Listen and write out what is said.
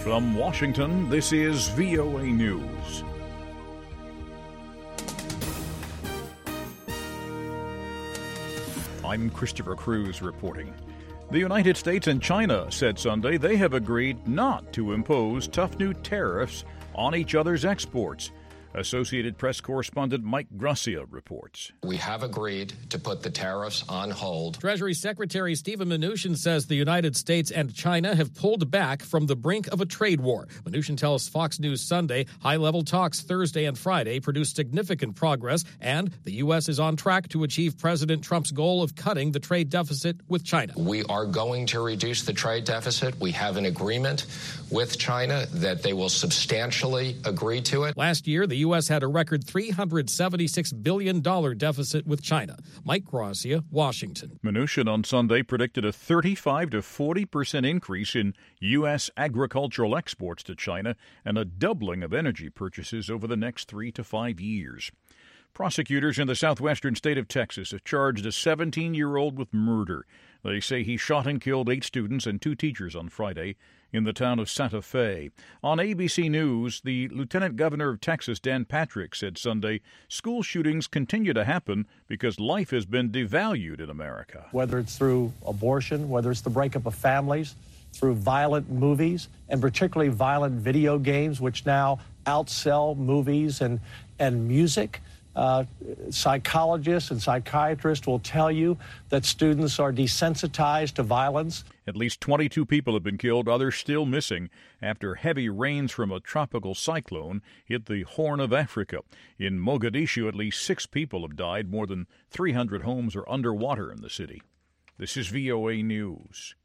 From Washington, this is VOA News. I'm Christopher Cruz reporting. The United States and China said Sunday they have agreed not to impose tough new tariffs on each other's exports. Associated Press correspondent Mike Gracia reports. We have agreed to put the tariffs on hold. Treasury Secretary Steven Mnuchin says the United States and China have pulled back from the brink of a trade war. Mnuchin tells Fox News Sunday high-level talks Thursday and Friday produced significant progress, and the U.S. is on track to achieve President Trump's goal of cutting the trade deficit with China. We are going to reduce the trade deficit. We have an agreement with China that they will substantially agree to it. Last year, the U.S. had a record $376 billion deficit with China. Mike Gracia, Washington. Mnuchin on Sunday predicted a 35 to 40% increase in U.S. agricultural exports to China and a doubling of energy purchases over the next 3 to 5 years. Prosecutors in the southwestern state of Texas have charged a 17-year-old with murder. They say he shot and killed 8 students and 2 teachers on Friday in the town of Santa Fe. On ABC News, the Lieutenant Governor of Texas, Dan Patrick, said Sunday school shootings continue to happen because life has been devalued in America. Whether it's through abortion, whether it's the breakup of families, through violent movies, and particularly violent video games, which now outsell movies and music. Psychologists and psychiatrists will tell you that students are desensitized to violence. At least 22 people have been killed, others still missing, after heavy rains from a tropical cyclone hit the Horn of Africa. In Mogadishu, at least 6 people have died. More than 300 homes are underwater in the city. This is VOA News.